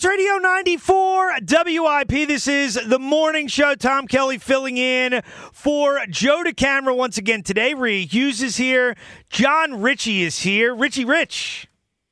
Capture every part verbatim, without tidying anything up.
Sports Radio ninety-four W I P. This is the morning show. Tom Kelly filling in for Joe DeCamara once again today. Rhea Hughes is here. John Ritchie is here. Richie Rich.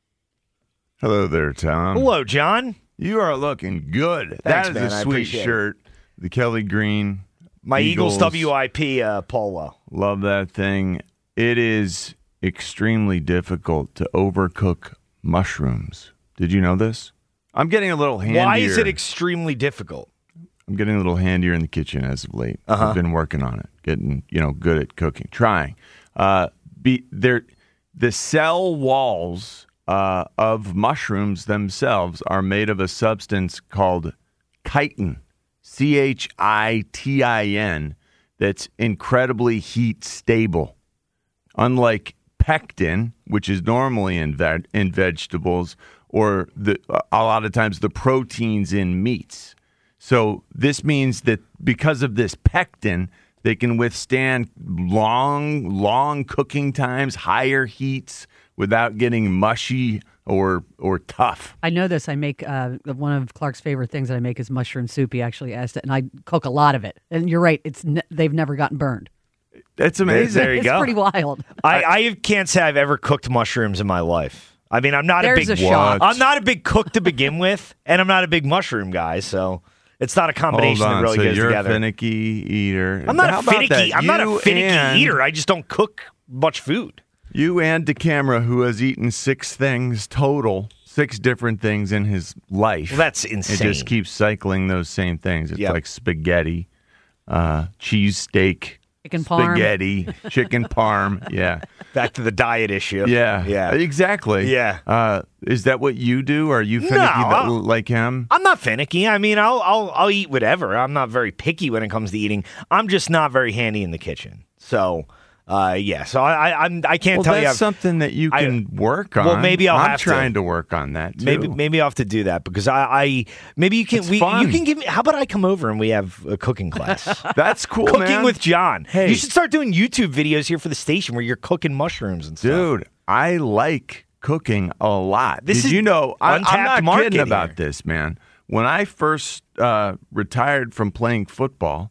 Hello there, Tom. Hello, John. You are looking good. Thanks, that is man. a I sweet appreciate shirt. The Kelly Green. My Eagles, Eagles W I P uh, polo. Love that thing. It is extremely difficult to overcook mushrooms. Did you know this? I'm getting a little handier. Why is it extremely difficult? I'm getting a little handier in the kitchen as of late. Uh-huh. I've been working on it, getting you know good at cooking, trying. Uh, be there, the cell walls uh, of mushrooms themselves are made of a substance called chitin, C H I T I N, that's incredibly heat stable. Unlike pectin, which is normally in ve- in vegetables, or the a lot of times the proteins in meats. So this means that because of this pectin, they can withstand long, long cooking times, higher heats, without getting mushy or or tough. I know this. I make uh, one of Clark's favorite things that I make is mushroom soup. He actually asked it, and I cook a lot of it. And you're right; it's ne- they've never gotten burned. That's amazing. There you it's go. pretty wild. I, I can't say I've ever cooked mushrooms in my life. I mean, I'm not There's a big a shot. I'm not a big cook to begin with, and I'm not a big mushroom guy, so it's not a combination Hold on. that really so goes you're together. a finicky eater. I'm not How a about finicky. that? I'm not a You finicky and- eater. I just don't cook much food. You and DeCamara, who has eaten six things total, six different things in his life. Well, that's It insane. just keeps cycling those same things. It's Yep. like spaghetti, uh, cheesesteak, Chicken parm. spaghetti, chicken parm. Yeah. Back to the diet issue. Yeah. Yeah. Exactly. Yeah. Uh, is that what you do? Are you finicky No, that- I'll- like him? I'm not finicky. I mean, I'll I'll I'll eat whatever. I'm not very picky when it comes to eating. I'm just not very handy in the kitchen. So, uh, yeah. So I I, I'm, I can't Well, tell that's you. I've- something that you I- can work on. Well, maybe I'll I'm have to. trying to. work on that too. Maybe maybe I'll have to do that because I, I maybe you can It's we fun. you can give me. How about I come over and we have a cooking class? That's cool, Cooking man. with John. Hey. You should start doing YouTube videos here for the station where you're cooking mushrooms and stuff. Dude, I like cooking a lot. This Did is you know? I, untapped I'm not market kidding about here. this, man. When I first uh, retired from playing football,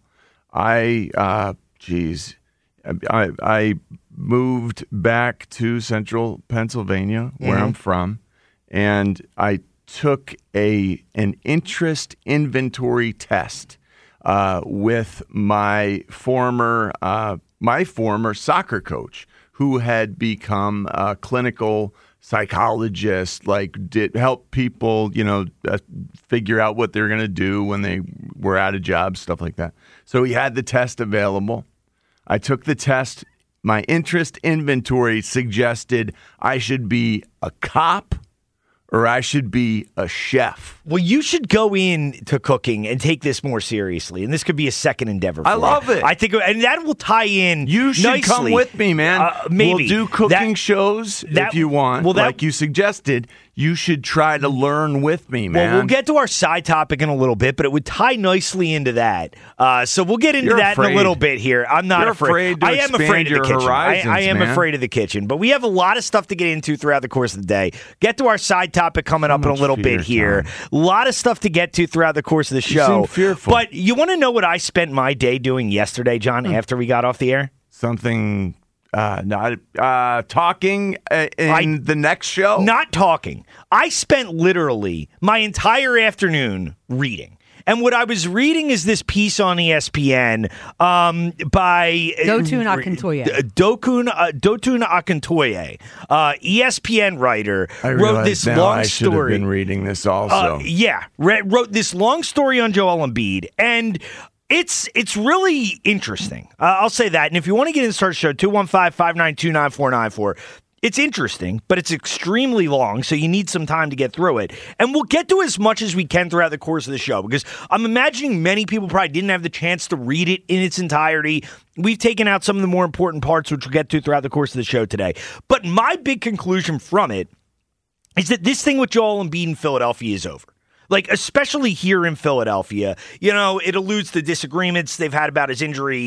I, uh, geez, I, I moved back to central Pennsylvania, where Mm-hmm. I'm from, and I took a an interest inventory test uh, with my former uh, my former soccer coach, who had become a clinical psychologist, like did help people, you know, uh, figure out what they're going to do when they were out of jobs, stuff like that. So he had the test available. I took the test. My interest inventory suggested I should be a cop or I should be a chef. Well, you should go into cooking and take this more seriously, and this could be a second endeavor. For I you. love it. I think, and that will tie in. You should nicely. come with me, man. Uh, maybe We'll do cooking That- shows that- if you want. well, that- like you suggested, you should try to learn with me, man. Well, we'll get to our side topic in a little bit, but it would tie nicely into that. Uh, so we'll get into You're that in afraid. a little bit here. I'm not You're afraid. afraid to I am expand afraid of the your kitchen. horizons, I, I am man. afraid of the kitchen, but we have a lot of stuff to get into throughout the course of the day. Get to our side topic coming up in a much little fear, bit here. Tom. A lot of stuff to get to throughout the course of the You show. seem fearful. But you want to know what I spent my day doing yesterday, John, Hmm. after we got off the air? Something uh, not uh, talking uh, in I- the next show. Not talking. I spent literally my entire afternoon reading. And what I was reading is this piece on E S P N um, by Dotun Akintoye. D- Dokun uh, Dotun Akintoye, uh, E S P N writer, I wrote realize this now long I should have story. been reading this also. Uh, yeah, re- wrote this long story on Joel Embiid, and it's it's really interesting. Uh, I'll say that. And if you want to get in the start show, two one five, five nine two, nine four nine four. It's interesting, but it's extremely long, so you need some time to get through it. And we'll get to as much as we can throughout the course of the show, because I'm imagining many people probably didn't have the chance to read it in its entirety. We've taken out some of the more important parts, which we'll get to throughout the course of the show today. But my big conclusion from it is that this thing with Joel Embiid in Philadelphia is over. Like, especially here in Philadelphia, you know, it alludes to disagreements they've had about his injury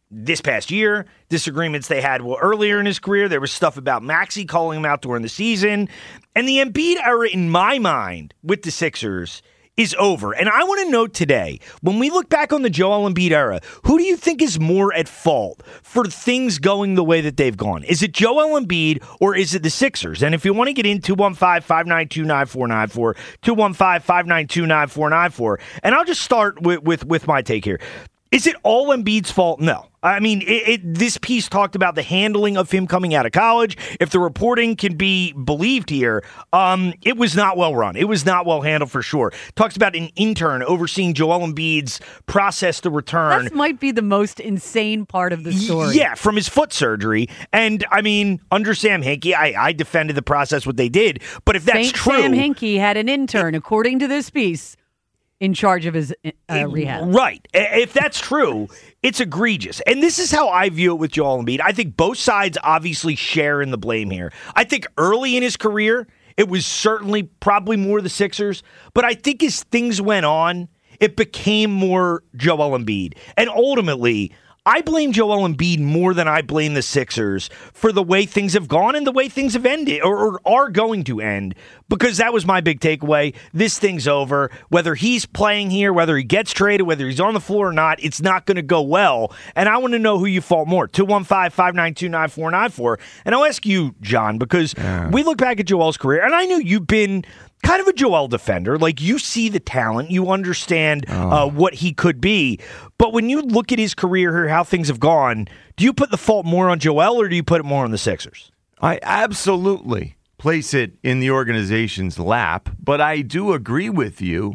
this past year, disagreements they had well, earlier in his career. There was stuff about Maxey calling him out during the season. And the Embiid era, in my mind, with the Sixers is over. And I want to know today, when we look back on the Joel Embiid era, who do you think is more at fault for things going the way that they've gone? Is it Joel Embiid or is it the Sixers? And if you want to get in, two one five, five nine two, nine four nine four, two one five, five nine two, nine four nine four. And I'll just start with, with, with my take here. Is it all Embiid's fault? No. I mean, it, it, this piece talked about the handling of him coming out of college. If the reporting can be believed here, um, it was not well run. It was not well handled for sure. Talks about an intern overseeing Joel Embiid's process to return. That might be the most insane part of the story. Yeah, from his foot surgery. And, I mean, under Sam Hinkie, I, I defended the process, what they did. But if that's Saint true... Sam Hinkie had an intern, according to this piece, in charge of his uh, rehab. Right. If that's true, it's egregious. And this is how I view it with Joel Embiid. I think both sides obviously share in the blame here. I think early in his career, it was certainly probably more the Sixers. But I think as things went on, it became more Joel Embiid. And ultimately, I blame Joel Embiid more than I blame the Sixers for the way things have gone and the way things have ended or, or are going to end, because that was my big takeaway. This thing's over. Whether he's playing here, whether he gets traded, whether he's on the floor or not, it's not going to go well. And I want to know who you fault more. two one five, five nine two, nine four nine four. And I'll ask you, John, because yeah. we look back at Joel's career, and I know you've been kind of a Joel defender. Like, you see the talent. You understand oh. uh, what he could be. But when you look at his career here, how things have gone, do you put the fault more on Joel or do you put it more on the Sixers? I absolutely place it in the organization's lap, but I do agree with you.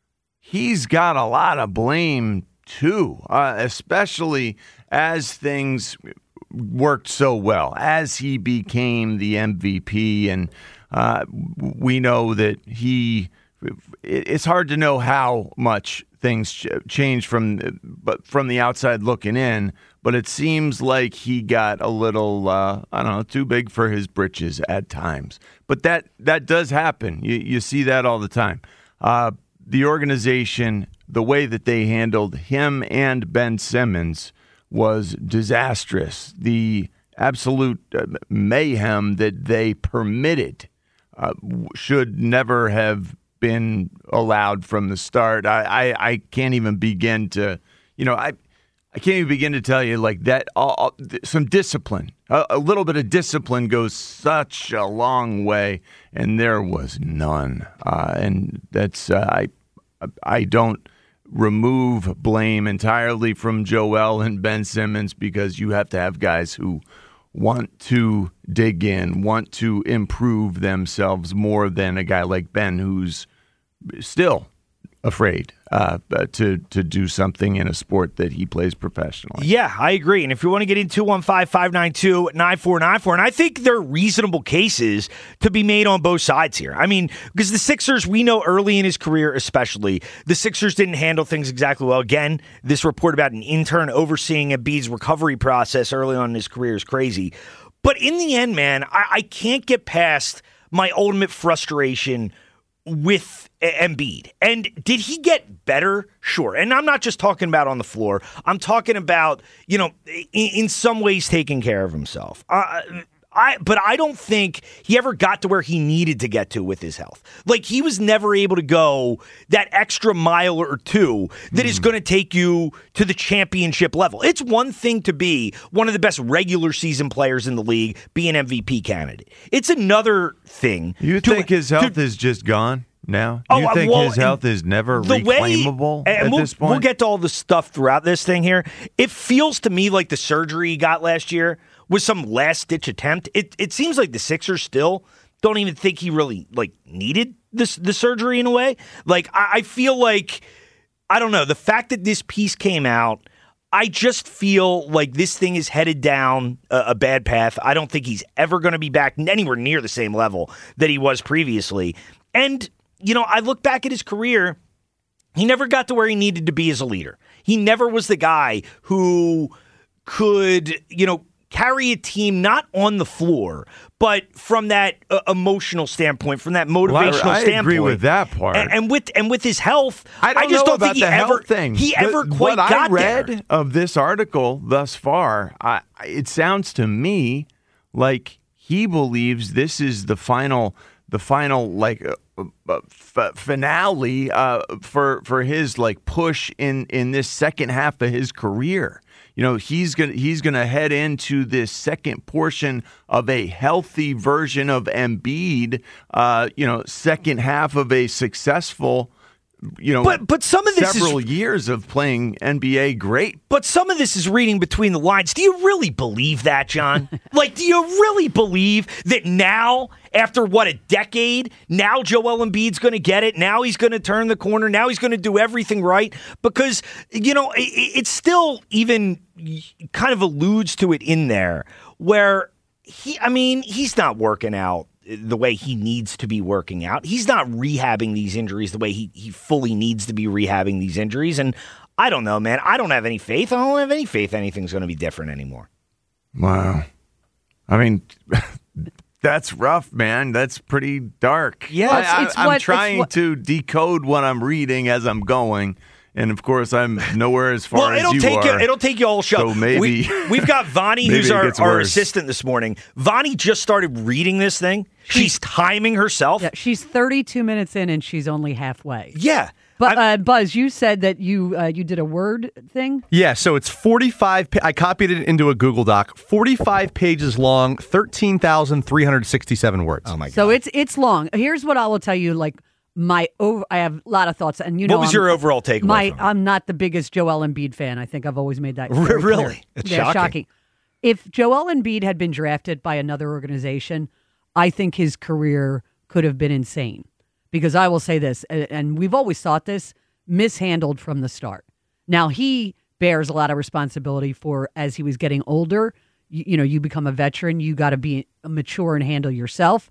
He's got a lot of blame, too, uh, especially as things worked so well, as he became the M V P, and uh, we know that he it's hard to know how much things ch- changed from but from the outside looking in, but it seems like he got a little uh, I don't know, too big for his britches at times. But that that does happen. You you see that all the time. Uh, the organization, the way that they handled him and Ben Simmons was disastrous. The absolute mayhem that they permitted uh, should never have been allowed from the start. I, I, I can't even begin to, you know, I I can't even begin to tell you like that. All, some discipline, a, a little bit of discipline goes such a long way, and there was none. Uh, and that's uh, I I don't remove blame entirely from Joel and Ben Simmons, because you have to have guys who want to dig in, want to improve themselves more than a guy like Ben, who's still afraid uh, to to do something in a sport that he plays professionally. Yeah, I agree. And if you want to get in, two one five, five nine two, nine four nine four, and I think there are reasonable cases to be made on both sides here. I mean, because the Sixers, we know early in his career especially, the Sixers didn't handle things exactly well. Again, this report about an intern overseeing Embiid's recovery process early on in his career is crazy. But in the end, man, I, I can't get past my ultimate frustration with Embiid. And did he get better? Sure. And I'm not just talking about on the floor. I'm talking about, you know, in, in some ways taking care of himself. Uh, I, but I don't think he ever got to where he needed to get to with his health. Like, he was never able to go that extra mile or two that mm. is going to take you to the championship level. It's one thing to be one of the best regular season players in the league, be an M V P candidate. It's another thing. You to, think his health to, is just gone now? Oh, you think well, his health is never the reclaimable way, at we'll, this point? We'll get to all the stuff throughout this thing here. It feels to me like the surgery he got last year was some last-ditch attempt. It it seems like the Sixers still don't even think he really like needed this the surgery in a way. Like, I, I feel like, I don't know, the fact that this piece came out, I just feel like this thing is headed down a, a bad path. I don't think he's ever going to be back anywhere near the same level that he was previously. And, you know, I look back at his career, he never got to where he needed to be as a leader. He never was the guy who could, you know, carry a team not on the floor, but from that uh, emotional standpoint, from that motivational well, I, I standpoint. agree with that part. And, and with and with his health, I, don't I just know don't about think he the ever health thing. he The- ever quite what got I read there. of this article thus far, I, it sounds to me like he believes this is the final, the final like uh, uh, f- finale uh, for for his like push in in this second half of his career. You know, he's gonna he's gonna head into this second portion of a healthy version of Embiid. Uh, you know, second half of a successful. You know, But but some of this several is years of playing N B A great. But some of this is reading between the lines. Do you really believe that, John? Like, do you really believe that now, after what, a decade, now Joel Embiid's going to get it? Now he's going to turn the corner. Now he's going to do everything right? Because, you know, it, it still even kind of alludes to it in there where he, I mean, he's not working out the way he needs to be working out. He's not rehabbing these injuries the way he, he fully needs to be rehabbing these injuries. And I don't know, man. I don't have any faith. I don't have any faith anything's going to be different anymore. Wow. I mean, that's rough, man. That's pretty dark. Yeah. I, It's- I, it's I'm what- it's trying what- to decode what I'm reading as I'm going. And of course, I'm nowhere as far Well, as it'll you take are. you. It'll take you all show. So maybe- we, we've got Vonnie, maybe who's it our, gets our worse. assistant this morning. Vonnie just started reading this thing. She's timing herself. Yeah, she's thirty-two minutes in and she's only halfway. Yeah. But I'm- uh, Buzz, you said that you uh, you did a word thing. Yeah, so it's forty-five. Pa- I copied it into a Google Doc. forty-five pages long, thirteen thousand three hundred sixty-seven words. oh my god. So it's it's long. Here's what I will tell you. Like my over, I have a lot of thoughts, and you know, What was I'm- your overall takeaway My from it? I'm not the biggest Joel Embiid fan. I think I've always made that R- very really? clear. It's yeah, shocking. If Joel Embiid had been drafted by another organization, I think his career could have been insane. Because I will say this, a- and we've always thought this, mishandled from the start. Now he bears a lot of responsibility for as he was getting older. You, you know, you become a veteran, you got to be mature and handle yourself.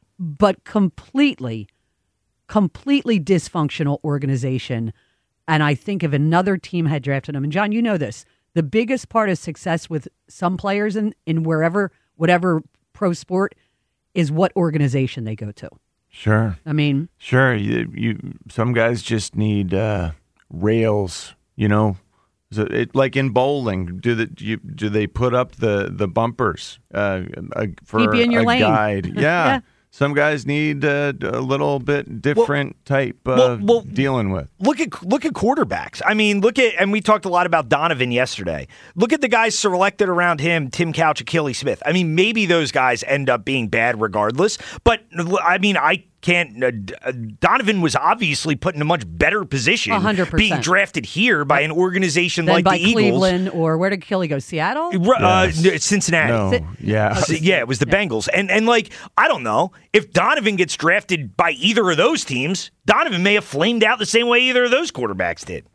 But completely, completely dysfunctional organization. And I think if another team had drafted him, and John, you know this, the biggest part of success with some players in, in wherever, whatever pro sport is what organization they go to. Sure. I mean, Sure. You, you some guys just need uh, rails, you know. So it, like in bowling, do the you, do they put up the the bumpers uh, uh, for Keep you in your a lane. guide? Yeah. Yeah. Some guys need uh, a little bit different type of well, well, dealing with. Look at look at quarterbacks. I mean, look at and we talked a lot about Donovan yesterday. Look at the guys selected around him: Tim Couch, Achilles Smith. I mean, maybe those guys end up being bad regardless. But I mean, I can't. Uh, uh, Donovan was obviously put in a much better position, one hundred percent. being drafted here by an organization then like by the Eagles, Cleveland or where did Achilles go? Seattle? uh, Yes. Cincinnati. No, Sit- yeah. So, yeah, it was the Bengals. And and like, I don't know, if Donovan gets drafted by either of those teams, Donovan may have flamed out the same way either of those quarterbacks did.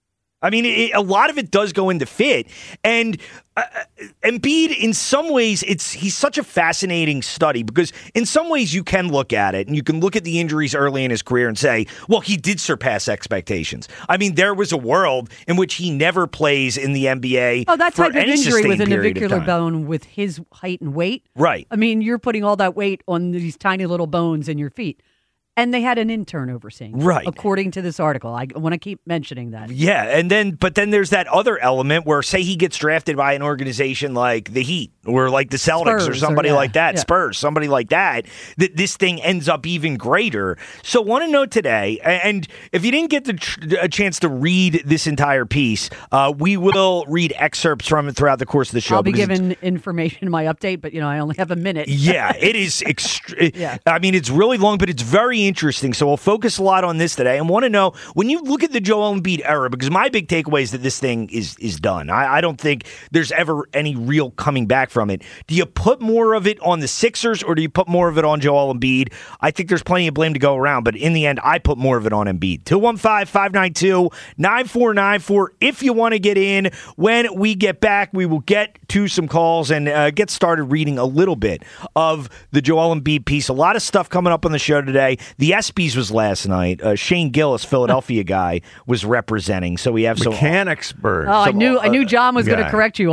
I mean, it, a lot of it does go into fit. And uh, Embiid, in some ways, it's he's such a fascinating study because in some ways you can look at it and you can look at the injuries early in his career and say, well, he did surpass expectations. I mean, there was a world in which he never plays in the N B A. Oh, that for type of any injury with a sustained period of navicular time. bone with his height and weight. Right. I mean, you're putting all that weight on these tiny little bones in your feet. And they had an intern overseeing it, Right. according to this article. I want to keep mentioning that. Yeah, and then but then there's that other element where say he gets drafted by an organization like the Heat or like the Celtics Spurs or or- somebody yeah, like that, yeah. Spurs, somebody like that, that this thing ends up even greater. So want to know today, and if you didn't get the tr- a chance to read this entire piece, uh, we will read excerpts from it throughout the course of the show. I'll be because it's- giving information in my update, but you know I only have a minute. yeah, it is. Ext- Yeah. I mean, it's really long, but it's very interesting. So we'll focus a lot on this today, and want to know when you look at the Joel Embiid era, because my big takeaway is that this thing is is done. I, I don't think there's ever any real coming back from it. Do you put more of it on the Sixers, or do you put more of it on Joel Embiid? I think there's plenty of blame to go around, but in the end, I put more of it on Embiid. two one five, five nine two, nine four nine four if you want to get in. When we get back, we will get to some calls and uh, get started reading a little bit of the Joel Embiid piece. A lot of stuff coming up on the show today. The ESPYs was last night. Uh, Shane Gillis, Philadelphia guy, was representing. So we have some Mechanicsburg. Oh, I Some, knew I uh, knew John was going to guy. correct you on that.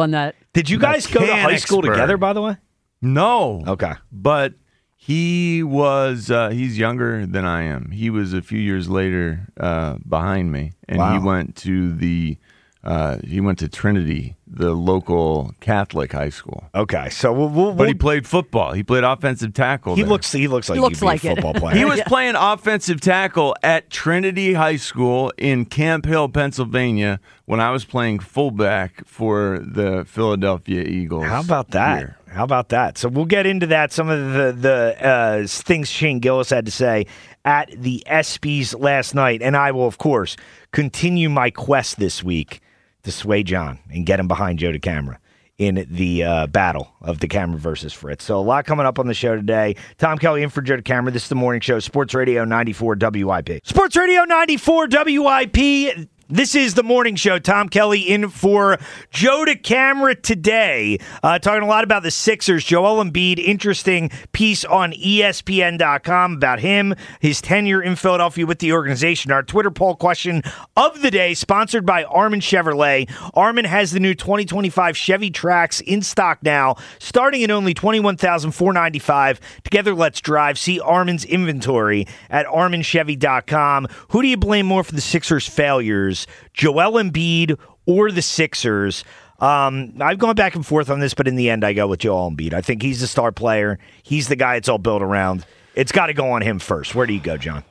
Did you guys go to high school Mechanicsburg. together, by the way? No. Okay. But he was, uh, he's younger than I am. He was a few years later uh, behind me. And Wow. he went to the, uh, he went to Trinity, the local Catholic high school. Okay. So we'll. we'll, But he we'll played football. He played offensive tackle he there. looks. He looks like He looks he'd be like a it. football player. He was playing offensive tackle at Trinity High School in Camp Hill, Pennsylvania, when I was playing fullback for the Philadelphia Eagles. How about that? here. How about that? So we'll get into that. Some of the the uh, things Shane Gillis had to say at the ESPYs last night, and I will, of course, continue my quest this week to sway John and get him behind Joe DeCamara in the uh, battle of DeCamara versus Fritz. So a lot coming up on the show today. Tom Kelly in for Joe DeCamara. This is the morning show, Sports Radio ninety-four W I P. Sports Radio ninety-four W I P. This is the morning show. Tom Kelly in for Joe DeCamara today. Uh, talking a lot about the Sixers. Joel Embiid, interesting piece on E S P N dot com about him, his tenure in Philadelphia with the organization. Our Twitter poll question of the day, sponsored by Armin Chevrolet. Armin has the new twenty twenty-five Chevy Trax in stock now, starting at only twenty-one thousand four hundred ninety-five dollars. Together, let's drive. See Armin's inventory at Armin Chevy dot com. Who do you blame more for the Sixers' failures? Joel Embiid or the Sixers? Um, I've gone back and forth on this, but in the end, I go with Joel Embiid. I think he's the star player. He's the guy it's all built around. It's got to go on him first. Where do you go, John?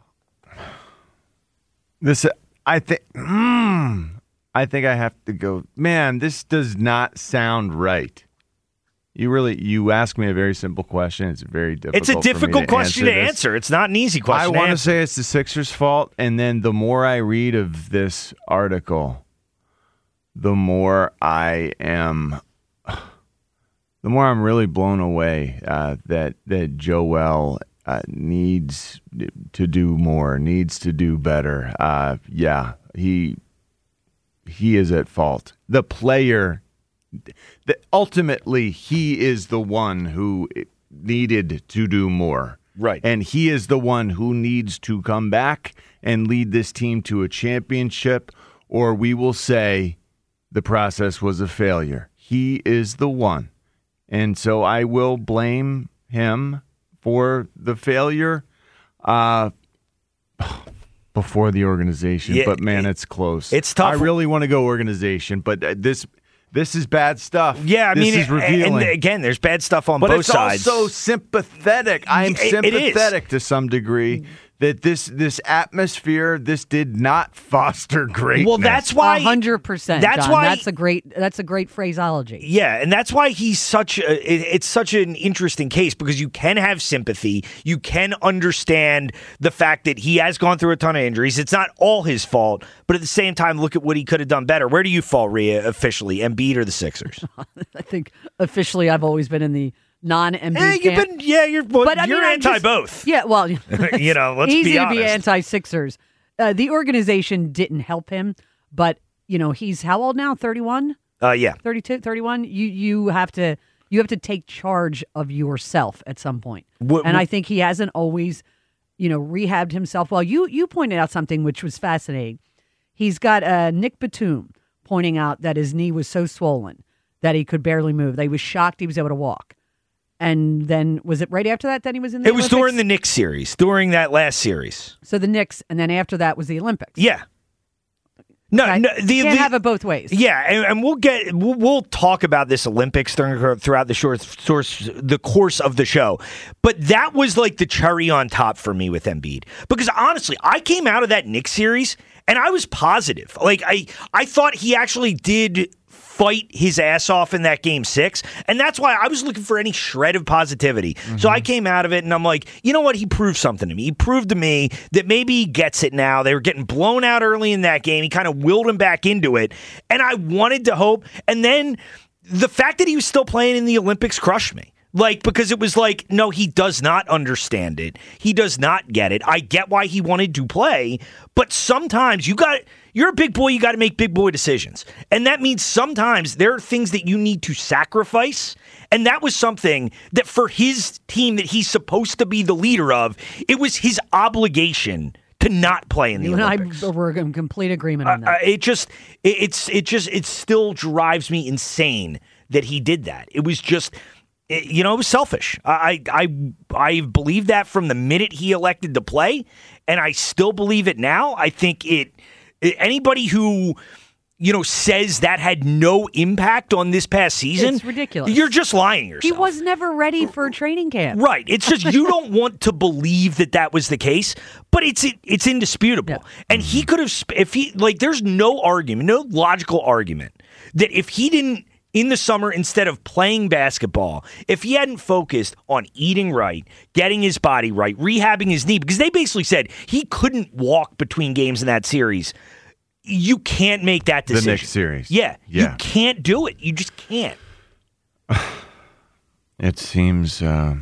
This, I think, mm, I think I have to go. Man, this does not sound right. You really, you ask me a very simple question. It's very difficult. It's a difficult to question answer to this. answer. It's not an easy question. I to want to answer. say it's the Sixers' fault, and then the more I read of this article, the more I am, the more I'm really blown away uh, that that Joel uh, needs to do more, needs to do better. Uh, yeah, he he is at fault. The player. The, ultimately, he is the one who needed to do more. Right. And he is the one who needs to come back and lead this team to a championship, or we will say the process was a failure. He is the one. And so I will blame him for the failure uh, before the organization. Yeah, but, man, it- it's close. it's tough. I really want to go organization, but uh, this... This is bad stuff. Yeah, I this mean, is revealing. and again, there's bad stuff on but both it's sides. also sympathetic. I am It- it is. sympathetic to some degree that this this atmosphere, this did not foster greatness. Well, that's why. A hundred percent. That's John. why- That's a great. That's a great phraseology. Yeah, and that's why he's such a, it, it's such an interesting case, because you can have sympathy, you can understand the fact that he has gone through a ton of injuries. It's not all his fault, but at the same time, look at what he could have done better. Where do you fall, Rhea, officially, Embiid or the Sixers? I think officially, I've always been in the non-Embiid Eh, you've camp. been, yeah, you're, well, But I you're mean, I'm anti just- both. Yeah, well, You know, let's easy be to be honest. anti-Sixers. Uh, the organization didn't help him, but you know he's how old now? thirty-one, Uh, yeah. thirty-two, thirty-one. You you have to you have to take charge of yourself at some point. What- and what- I think he hasn't always, you know, rehabbed himself. Well, you you pointed out something which was fascinating. He's got uh, Nick Batum pointing out that his knee was so swollen that he could barely move. They was shocked he was able to walk. And then was it right after that that he was in the It was Olympics? during the Knicks series, during that last series. So the Knicks, and then after that was the Olympics. Yeah. No, Okay. no the, Can't the- have it both ways. Yeah, and, and we'll get we'll, we'll talk about this Olympics during, throughout the short source the course of the show. But that was like the cherry on top for me with Embiid, because honestly, I came out of that Knicks series and I was positive. Like I I thought he actually did fight his ass off in that game six. And that's why I was looking for any shred of positivity. Mm-hmm. So I came out of it and I'm like, you know what? He proved something to me. He proved to me that maybe he gets it now. They were getting blown out early in that game. He kind of willed him back into it. And I wanted to hope. And then the fact that he was still playing in the Olympics crushed me. Like, because it was like, no, he does not understand it. He does not get it. I get why he wanted to play, but sometimes you got, you're a big boy, you got to make big boy decisions. And that means sometimes there are things that you need to sacrifice. And that was something that for his team that he's supposed to be the leader of, it was his obligation to not play in the You Olympics. and I were in complete agreement on Uh, that. it just, it, it's, it just, it still drives me insane that he did that. It was just, you know, it was selfish. I I I believe that from the minute he elected to play, and I still believe it now. I think it. Anybody who, you know, says that had no impact on this past season, it's ridiculous. You're just lying to yourself. He was never ready for training camp. Right. It's just you don't want to believe that that was the case, but it's it's indisputable. Yeah. And he could have, if he, like, there's no argument, no logical argument that if he didn't, in the summer, instead of playing basketball, if he hadn't focused on eating right, getting his body right, rehabbing his knee, because they basically said he couldn't walk between games in that series. You can't make that decision. The next series. Yeah, yeah. You can't do it. You just can't. It seems uh,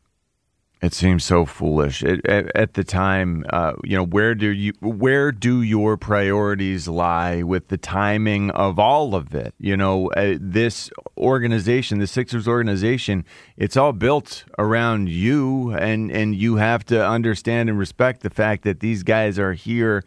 it seems so foolish. It, at, at the time, uh, you know, where do you where do your priorities lie with the timing of all of it? You know, uh, this organization, the Sixers organization, it's all built around you, and and you have to understand and respect the fact that these guys are here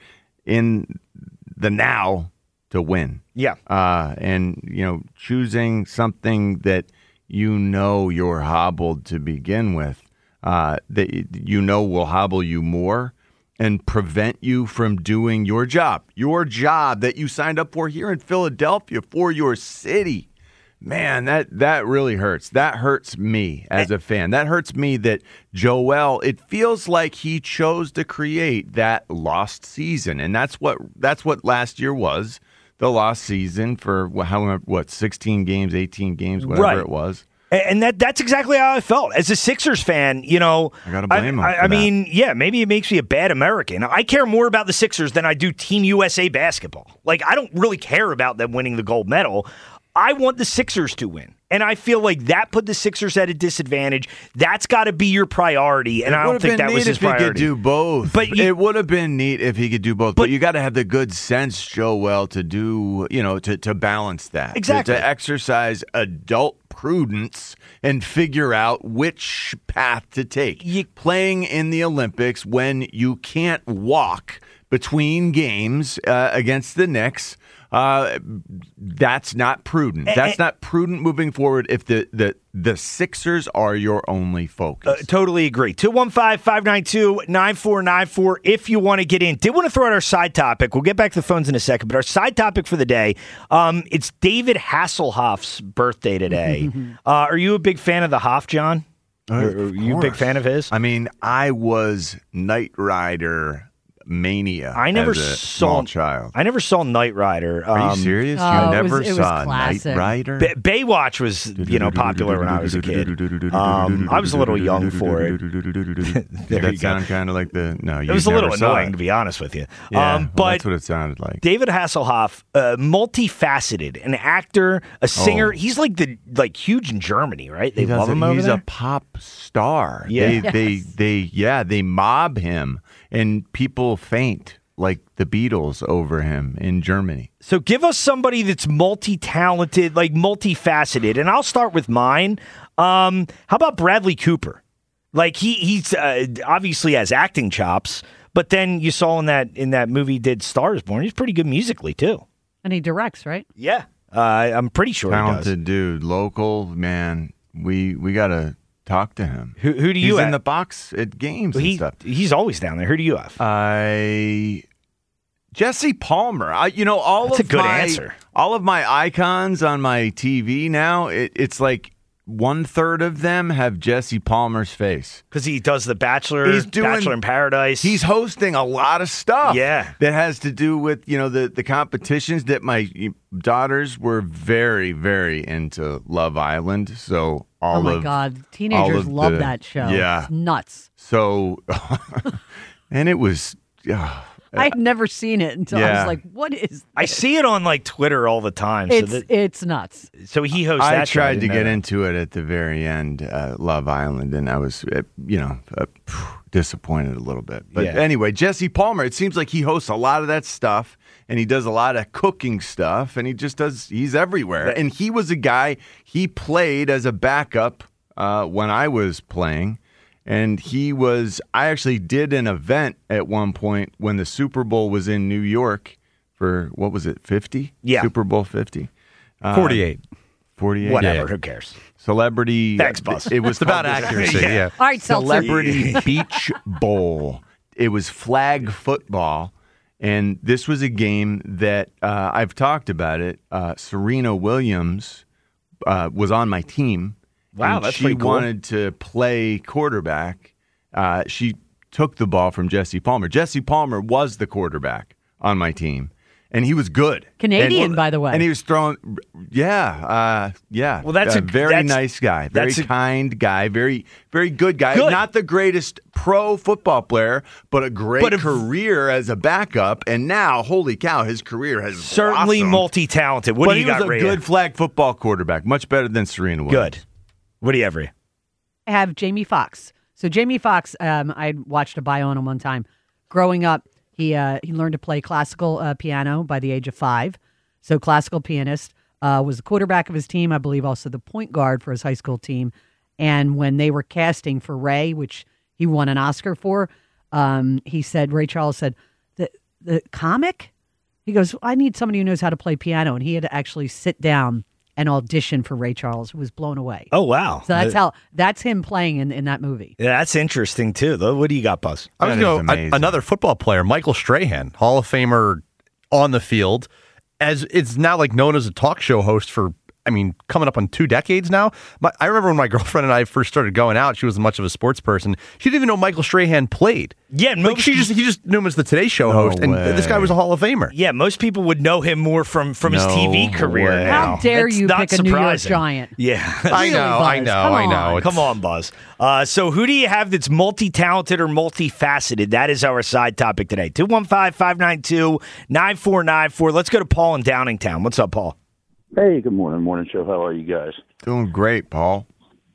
in the now to win. Yeah. Uh, and, you know, choosing something that you know you're hobbled to begin with, uh, that you know will hobble you more and prevent you from doing your job, your job that you signed up for here in Philadelphia for your city. Man, that, that really hurts. That hurts me as a fan. That hurts me that Joel, it feels like he chose to create that lost season. And that's what that's what last year was, the lost season for how what sixteen games, eighteen games, whatever right. it was. And that that's exactly how I felt. As a Sixers fan, you know, I gotta blame him. I, I, I mean, yeah, maybe it makes me a bad American. I care more about the Sixers than I do Team U S A basketball. Like, I don't really care about them winning the gold medal. I want the Sixers to win. And I feel like that put the Sixers at a disadvantage. That's got to be your priority, and I don't think that was his priority. It would have been neat if he could do both. But you, it would have been neat if he could do both. But, but you got to have the good sense, Joel, to do, you know, to, to balance that. Exactly. To, to exercise adult prudence and figure out which path to take. You, Playing in the Olympics when you can't walk between games uh, against the Knicks, Uh, that's not prudent. That's not prudent moving forward if the, the, the Sixers are your only focus. Uh, totally agree. two one five, five nine two, nine four nine four if you want to get in. Did want to throw out our side topic. We'll get back to the phones in a second, but our side topic for the day, um, it's David Hasselhoff's birthday today. uh, are you a big fan of the Hoff, John? Uh, are, are you a big fan of his? I mean, I was Knight Rider mania. I never as a saw small child. I never saw Knight Rider. Um, Are you serious? Oh, you it never was- it was saw Knight classic. Rider? Ba- Baywatch was, you know, popular when I was a kid. Um, I was a little young for it. Did There that you go. sound kind of like the? No, you It was a never little saw annoying, it. to be honest with you. Yeah, um, well, but that's what it sounded like. David Hasselhoff, uh, multifaceted, an actor, a singer. Oh. He's like the like huge in Germany, right? They He does love it. him over He's there. a pop star. Yeah. They, Yes. they, they, yeah, they mob him, and people faint like the Beatles over him in Germany. So give us somebody that's multi-talented, like multifaceted, and I'll start with mine. Um, how about Bradley Cooper? Like he he's uh, obviously has acting chops, but then you saw in that in that movie he did Star is Born. He's pretty good musically too. And he directs, right? Yeah, uh, I'm pretty sure he does. Talented dude, local man. We we gotta talk to him. Who who do you He's have? in the box at games he, and stuff. He's always down there. Who do you have? I Jesse Palmer. I, you know, all That's of a good my answer. all of my icons on my T V now. It, it's like one third of them have Jesse Palmer's face. Because he does The Bachelor, He's doing- Bachelor in Paradise. He's hosting a lot of stuff. Yeah. that has to do with you know the the competitions that my daughters were very very into Love Island. So all oh my of God, all teenagers of love the- that show. Yeah. It's nuts. so, and it was. Uh, I had never seen it until I Yeah. was like, "What is?" This? I see it on like Twitter all the time. It's so, that, it's nuts. so he hosts I that show. tried to didn't know get that. into it at the very end, uh, Love Island, and I was, uh, you know, uh, disappointed a little bit. But Yeah. anyway, Jesse Palmer, it seems like he hosts a lot of that stuff, and he does a lot of cooking stuff, and he just does, he's everywhere. And he was a guy, he played as a backup uh, when I was playing. And he was, I actually did an event at one point when the Super Bowl was in New York for, what was it, fifty? Yeah. Super Bowl fifty. Uh, forty-eight. forty-eight. Whatever. Yeah. Who cares? Celebrity. Thanks, boss. It was It's about called the accuracy. Yeah. Yeah. All right, Seltzer. Celebrity Beach Bowl. It was flag football. And this was a game that uh, I've talked about it. Uh, Serena Williams uh, was on my team. Wow, and that's she pretty cool. wanted to play quarterback. Uh, she took the ball from Jesse Palmer. Jesse Palmer was the quarterback on my team, and he was good. Canadian, And- by the way. And he was throwing, yeah, uh, yeah. Well, that's a a- very that's- nice guy, very that's a- kind guy, very, very good guy. Good. Not the greatest pro football player, but a great But a- career as a backup. And now, holy cow, his career has Certainly blossomed. multi-talented. What But do you he was got, a Rhea? good flag football quarterback, much better than Serena Williams. Good. What do you have, Rhea? I have Jamie Foxx. So Jamie Foxx, um, I watched a bio on him one time. Growing up, he uh, he learned to play classical uh, piano by the age of five. So classical pianist, uh, was the quarterback of his team, I believe also the point guard for his high school team. And when they were casting for Ray, which he won an Oscar for, um, he said, Ray Charles said, the, the comic? He goes, I need somebody who knows how to play piano. And he had to actually sit down and audition for Ray Charles, who was blown away. Oh, wow. So that's Uh, how that's him playing in, in that movie. Yeah, that's interesting, too. Though. What do you got, Buzz? I was That is going to amazing. go another football player, Michael Strahan, Hall of Famer on the field, as it's now like known as a talk show host for, I mean, coming up on two decades now. My, I remember when my girlfriend and I first started going out, she wasn't much of a sports person. She didn't even know Michael Strahan played. Yeah, Like most, she just he just knew him as the Today Show No host, and way. this guy was a Hall of Famer. yeah, most people would know him more from, from his No T V career. way. now. How dare That's you not pick a New York surprising. Giant? Yeah. I Really, know, I Buzz? know, Come I know. on. It's- Come on, Buzz. Uh, so who do you have that's multi-talented or multifaceted? That is our side topic today. two one five, five nine two, nine four nine four. Let's go to Paul in Downingtown. What's up, Paul? Hey, good morning, morning show. How are you guys? Doing great, Paul.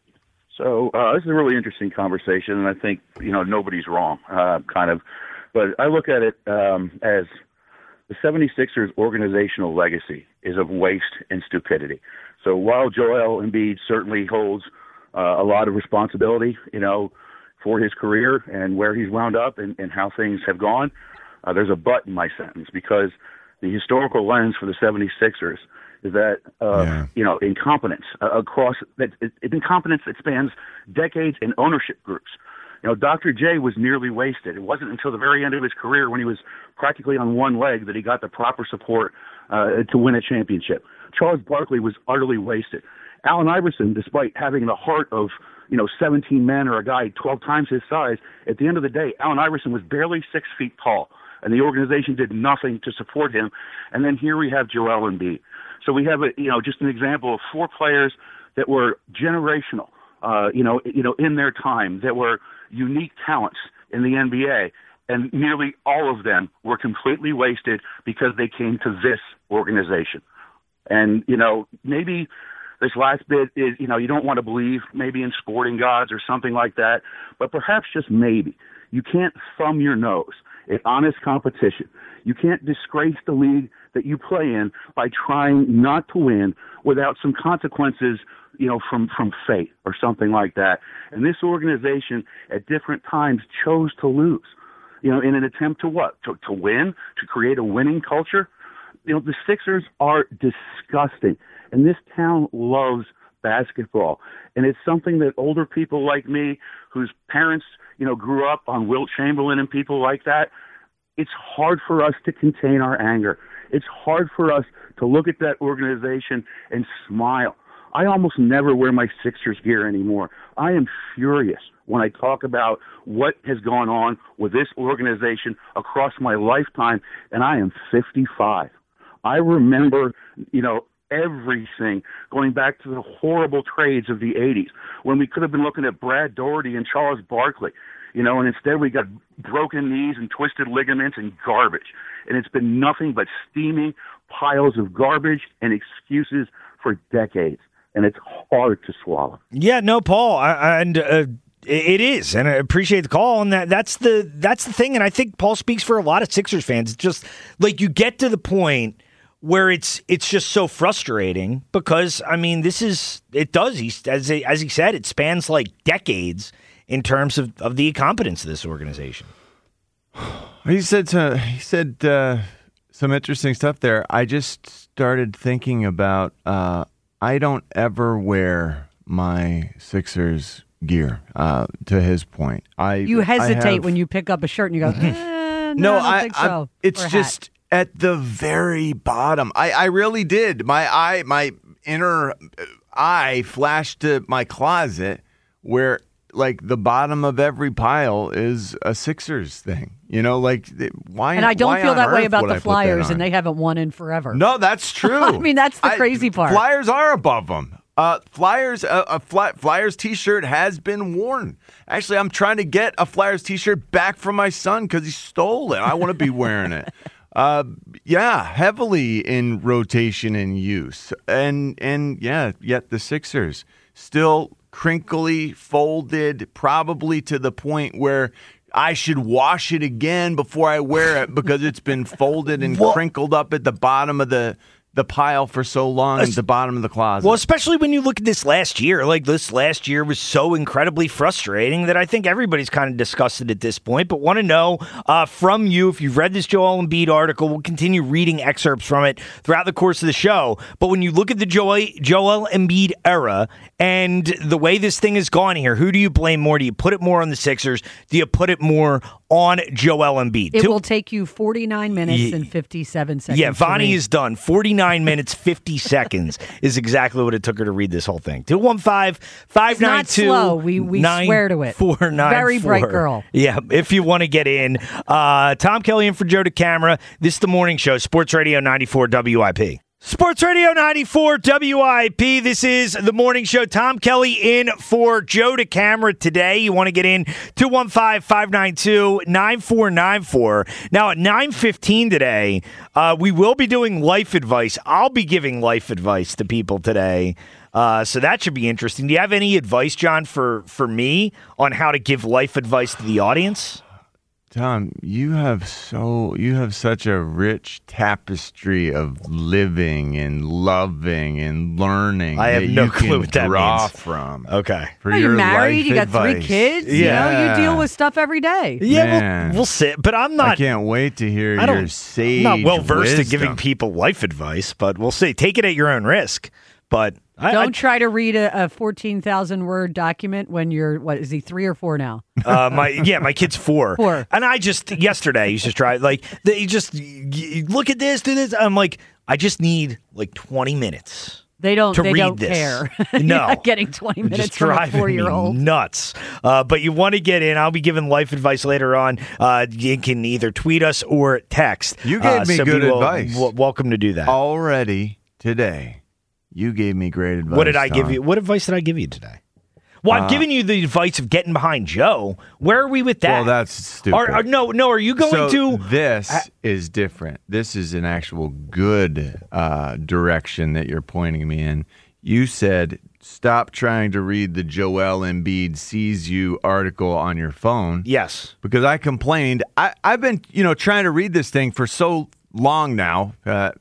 So uh, this is a really interesting conversation, and I think you know nobody's wrong, uh, kind of. But I look at it um, as the seventy-sixers organizational legacy is of waste and stupidity. So while Joel Embiid certainly holds uh, a lot of responsibility, you know, for his career and where he's wound up and, and how things have gone, uh, there's a but in my sentence because the historical lens for the seventy-sixers is that, uh, Yeah. you know, incompetence uh, across that it, it, incompetence that spans decades in ownership groups. You know, Doctor J was nearly wasted. It wasn't until the very end of his career when he was practically on one leg that he got the proper support uh, to win a championship. Charles Barkley was utterly wasted. Allen Iverson, despite having the heart of, you know, seventeen men or a guy twelve times his size, at the end of the day, Allen Iverson was barely six feet tall, and the organization did nothing to support him. And then here we have Joel Embiid. So we have, a, you know, just an example of four players that were generational, uh, you know, you know, in their time, that were unique talents in the N B A, and nearly all of them were completely wasted because they came to this organization. And, you know, maybe this last bit is, you know, you don't want to believe maybe in sporting gods or something like that, but perhaps just maybe you can't thumb your nose at honest competition. You can't disgrace the league that you play in by trying not to win without some consequences, you know, from, from fate or something like that. And this organization at different times chose to lose, you know, in an attempt to what? To, to win, to create a winning culture. You know, the Sixers are disgusting, and this town loves basketball. And it's something that older people like me, whose parents, you know, grew up on Wilt Chamberlain and people like that, it's hard for us to contain our anger. It's hard for us to look at that organization and smile. I almost never wear my Sixers gear anymore. I am furious when I talk about what has gone on with this organization across my lifetime, and I am fifty-five. I remember, you know, everything going back to the horrible trades of the eighties when we could have been looking at Brad Daugherty and Charles Barkley. You know, and instead we got broken knees and twisted ligaments and garbage. And it's been nothing but steaming piles of garbage and excuses for decades. And it's hard to swallow. Yeah, no, Paul, I, I- and uh, it is, and I appreciate the call. And that that's the that's the thing. And I think Paul speaks for a lot of Sixers fans. It's just like you get to the point where it's it's just so frustrating because I mean, this is it does. He as he, as he said, it spans like decades in terms of, of the incompetence of this organization. He said to, he said uh, some interesting stuff there. I just started thinking about uh, I don't ever wear my Sixers gear. Uh, to his point, I You hesitate I have, when you pick up a shirt and you go, eh, no, No, I don't I, think I- so. it's Or a hat. just at the very bottom. I, I really did. My eye, my inner eye flashed to my closet where, like, the bottom of every pile is a Sixers thing. You know, like, why? And I don't why feel on that way earth about would the I put that Flyers, on? and they haven't won in forever. No, that's true. I mean, that's the crazy part. Flyers are above them. Uh, Flyers, uh, a fly, Flyers T-shirt has been worn. Actually, I'm trying to get a Flyers T-shirt back from my son because he stole it. I want to be wearing it. Uh, yeah, heavily in rotation and use, and and yeah, yet the Sixers still crinkly, folded, probably to the point where I should wash it again before I wear it because it's been folded and Well- crinkled up at the bottom of the. the pile for so long at the bottom of the closet. Well, especially when you look at this last year, like this last year was so incredibly frustrating that I think everybody's kind of disgusted at this point, but want to know uh, from you, if you've read this Joel Embiid article, we'll continue reading excerpts from it throughout the course of the show. But when you look at the Joel, Joel Embiid era and the way this thing has gone here, who do you blame more? Do you put it more on the Sixers? Do you put it more on Joel Embiid? It Two- will take you forty-nine minutes Ye- and fifty-seven seconds. Yeah, to Vonnie read. is done. forty-nine minutes, fifty seconds is exactly what it took her to read this whole thing. two one five, five nine two, It's not slow. We- we swear to it. four nine four. Very bright girl. Yeah, if you want to get in. Uh, Tom Kelly in for Joe DeCamara. This is the morning show, Sports Radio ninety-four W I P. Sports Radio ninety-four W I P. This is the morning show. Tom Kelly in for Joe DeCamara today. You want to get in two one five, five nine two, nine four nine four. Now at nine fifteen today, uh, we will be doing life advice. I'll be giving life advice to people today. Uh, so that should be interesting. Do you have any advice, John, for, for me on how to give life advice to the audience? Tom, you have so you have such a rich tapestry of living and loving and learning. I have that no you clue can what that draw means. from. Okay. For Oh, your you're married. life You got three advice. kids. Yeah, You know, you deal with stuff every day. Yeah, Man. we'll, we'll sit. But I'm I not. can't wait to hear I your don't. sage. I'm not well versed at giving wisdom. people life advice, but we'll see. Take it at your own risk. But I, Don't try to read a, a fourteen thousand word document when you're, what, is he three or four now? I, uh, my yeah, my kid's four. Four. And I just yesterday used to try like they just y- look at this, do this. I'm like, I just need like twenty minutes. They don't, To they read don't this. care. No. You're not getting twenty You're minutes just from a driving me four-year-old. nuts. Uh, but you want to get in. I'll be giving life advice later on. Uh, you can either tweet us or text. You gave Uh, me so good be wel- advice. w- welcome to do that. Already today, you gave me great advice. What did I give Tom. you? What advice did I give you today? Well, Uh, I'm giving you the advice of getting behind Joe. Where are we with that? Well, that's stupid. Are, are, no, no. Are you going so to? this is different. This is an actual good uh, direction that you're pointing me in. You said stop trying to read the Joel Embiid sees you article on your phone. Yes. Because I complained. I, I've been, you know, trying to read this thing for so long now. Uh,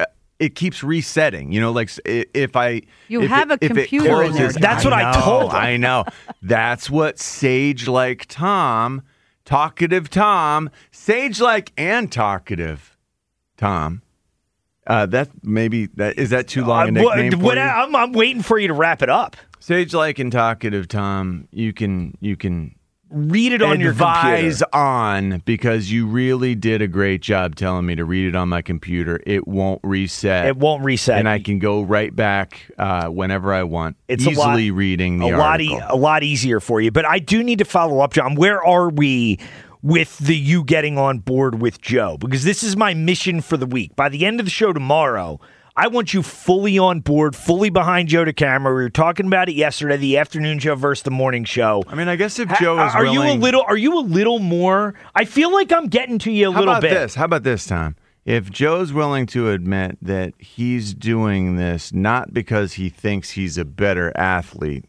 it keeps resetting. You know, like i- if I You if have it, a if it computer in there, closes- That's what I know, told him. I know. That's what sage like Tom, talkative Tom, sage like and talkative Tom. Uh, that maybe that is that too long a Uh, what- nickname for what- you? I'm, I'm waiting for you to wrap it up. Sage like and talkative Tom. You can you can. Read it on your advise computer. on because you really did a great job telling me to read it on my computer. It won't reset. It won't reset. and I can go right back uh, whenever I want. It's a easily lot- reading the a lot, e- article. a lot easier for you. But I do need to follow up, John. Where are we with the you getting on board with Joe? Because this is my mission for the week. By the end of the show tomorrow, I want you fully on board, fully behind Joe DeCamara. We were talking about it yesterday, the afternoon show versus the morning show. I mean, I guess if Ha- Joe is are willing, you a little? Are you a little more? I feel like I'm getting to you a How little about bit. this? How about this, Tom? If Joe's willing to admit that he's doing this not because he thinks he's a better athlete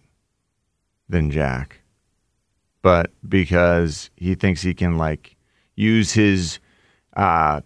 than Jack, but because he thinks he can like use his uh,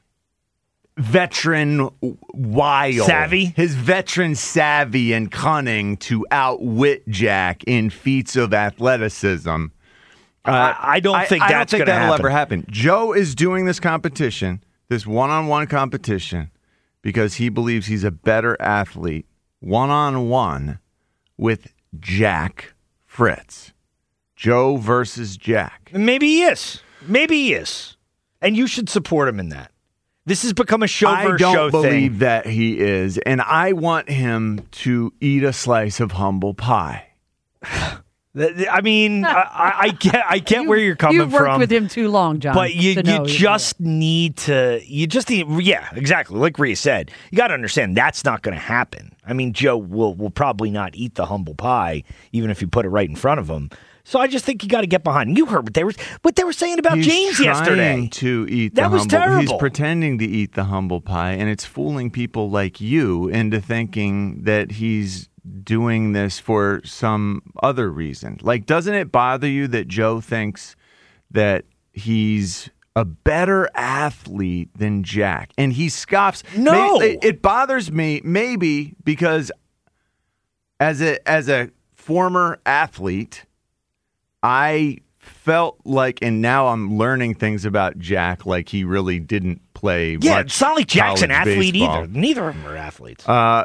veteran wile, Savvy? his veteran savvy and cunning to outwit Jack in feats of athleticism. Uh, I- I don't think I that's don't think gonna that'll happen. ever happen. Joe is doing this competition, this one-on-one competition, because he believes he's a better athlete one-on-one with Jack Fritz. Joe versus Jack. Maybe he is. Maybe he is. And you should support him in that. This has become a show I versus don't show believe thing. that he is, and I want him to eat a slice of humble pie. I mean, I, I get, I get You- where you're coming You've worked from, with him too long, John. but you, to know you he'd do just need to, you just need, yeah, exactly. Like Rhea said, you got to understand that's not going to happen. I mean, Joe will will probably not eat the humble pie, even if you put it right in front of him. So I just think you got to get behind him. You heard what they were, what they were saying about He's James trying yesterday. to eat That the was humble. terrible. He's pretending to eat the humble pie, and it's fooling people like you into thinking that he's doing this for some other reason. Like, doesn't it bother you that Joe thinks that he's a better athlete than Jack? And he scoffs. No. May- it bothers me maybe because as a as a former athlete, I felt like, and now I'm learning things about Jack, like he really didn't play Yeah, much it's not like Jack's an college athlete baseball. either. Neither of them are athletes. Uh,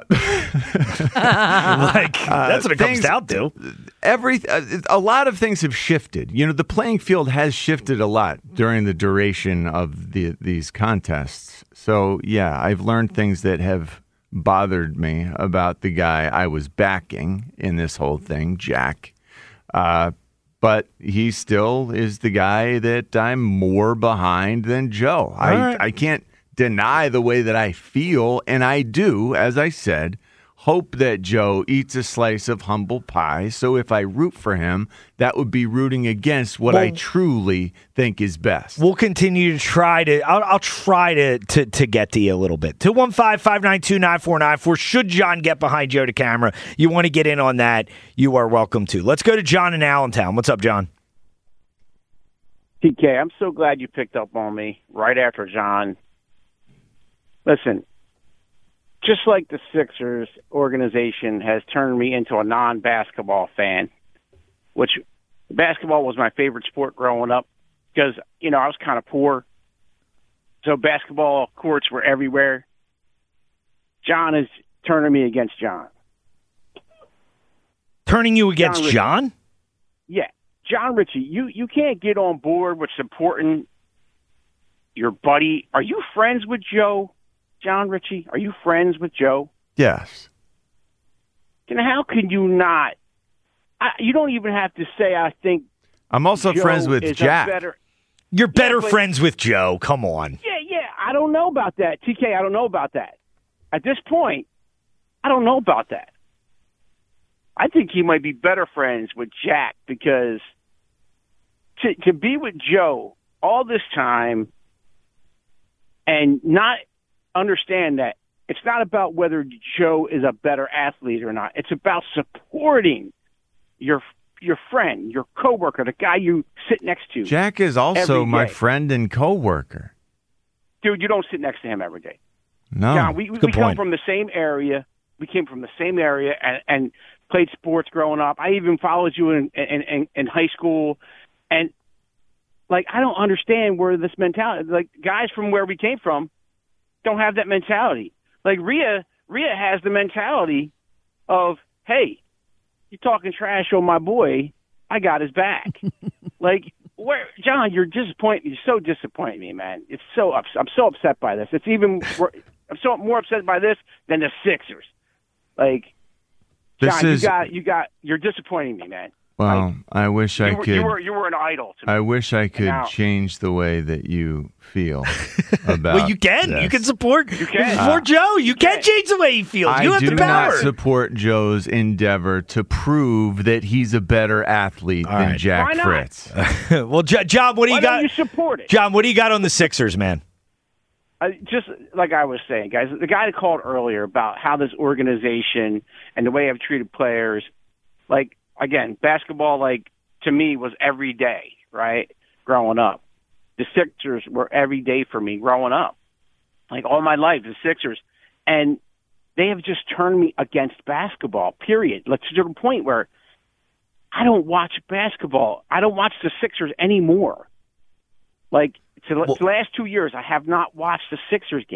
like that's what it comes things- down to. every uh, a lot of things have shifted. You know, the playing field has shifted a lot during the duration of the these contests. So yeah, I've learned things that have bothered me about the guy I was backing in this whole thing, Jack. Uh, but he still is the guy that I'm more behind than Joe. I, right. I can't deny the way that I feel, and I do, as I said, hope that Joe eats a slice of humble pie. So if I root for him, that would be rooting against what I Well- truly think is best. We'll continue to try to. I'll, I'll try to, to to get to you a little bit. two one five, five nine two, nine four nine four. Should John get behind Joe to camera? You want to get in on that? You are welcome to. Let's go to John in Allentown. What's up, John? T K, I'm so glad you picked up on me right after John. Listen, just like the Sixers organization has turned me into a non-basketball fan, which basketball was my favorite sport growing up because, you know, I was kind of poor. So basketball courts were everywhere. John is turning me against John. Turning you against John John? Yeah. John Ritchie, you, you can't get on board with supporting your buddy. Are you friends with Joe, John Ritchie? Are you friends with Joe? Yes. Then how can you not? I, you don't even have to say, I think I'm also Joe friends with is a Jack. better. You're better but- friends with Joe. Come on. Yeah, yeah, I don't know about that. T K, I don't know about that. At this point, I don't know about that. I think he might be better friends with Jack because to to be with Joe all this time and not understand that it's not about whether Joe is a better athlete or not. It's about supporting your your friend, your coworker, the guy you sit next to. Jack is also Every my day. friend and coworker. Dude, you don't sit next to him every day. No. John, we, we good come point. from the same area. We came from the same area and, and played sports growing up. I even followed you in, in, in, in high school. And, like, I don't understand where this mentality, like, guys from where we came from don't have that mentality. Like, Rhea, Rhea has the mentality of, hey, you're talking trash on my boy. I got his back. Like, where, John, you're disappointing. You're so disappointing me, man. It's so ups- I'm so upset by this. It's even wor- I'm so more upset by this than the Sixers. Like, This John, is you got you got you're disappointing me, man. well. I wish I You were, could. you were you were an idol to me. I wish I could now- change the way that you feel about. Well, you can. this. You can support. You can. support Joe. You can can. change the way he feels. I you have do the power. not support Joe's endeavor to prove that he's a better athlete All than right. Jack Why not? Fritz. well, Jo- John, what do Why you don't got? you support it? John, what do you got on the Sixers, man? I, just like I was saying, guys, the guy that called earlier about how this organization and the way I've treated players, like, again, basketball, like, to me was every day, right, growing up. The Sixers were every day for me growing up. Like, all my life, the Sixers. And they have just turned me against basketball, period. Like, to the point where I don't watch basketball. I don't watch the Sixers anymore. Like, to the Well- the last two years, I have not watched the Sixers game.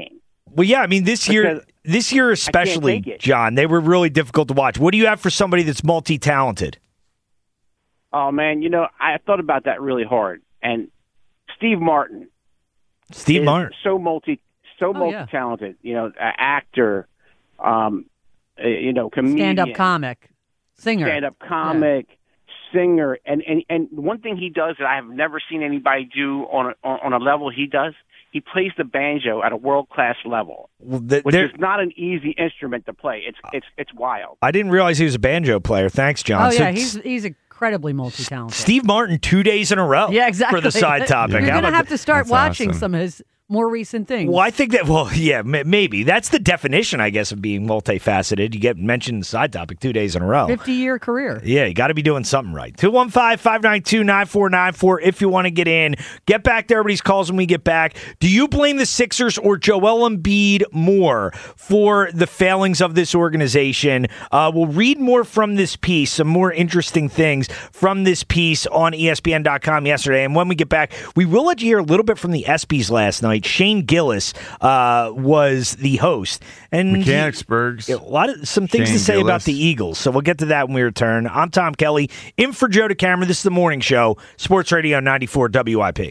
Well, yeah, I mean, this year, Because this year especially, take it. John, they were really difficult to watch. What do you have for somebody that's multi-talented? Oh man, you know, I thought about that really hard. And Steve Martin, Steve is Martin. so multi, so Oh, yeah. multi-talented. You know, a- actor, um, uh, you know, comedian, Stand-up comic, singer. stand-up comic, singer, and, and and one thing he does that I have never seen anybody do on a, on a level he does. He plays the banjo at a world-class level, Well, th- which there- is not an easy instrument to play. It's it's it's wild. I didn't realize he was a banjo player. Thanks, John. Oh So yeah, it's- he's he's incredibly multi-talented. Steve Martin two days in a row. yeah, exactly. For the side topic. You're How gonna about have to start That's watching awesome. some of his more recent things. Well, I think that, well, yeah, m- maybe. That's the definition, I guess, of being multifaceted. You get mentioned in the side topic two days in a row. fifty-year career. Yeah, you got to be doing something right. two one five, five nine two, nine four nine four if you want to get in. Get back to everybody's calls when we get back. Do you blame the Sixers or Joel Embiid more for the failings of this organization? Uh, we'll read more from this piece, some more interesting things from this piece on E S P N dot com yesterday. And when we get back, we will let you hear a little bit from the ESPYs last night. Shane Gillis uh, was the host. And he- Mechanicsburg's. a lot of some things Shane to say about Gillis. the Eagles. So we'll get to that when we return. I'm Tom Kelly, in for Joe DeCamera. This is the morning show, Sports Radio ninety-four W I P.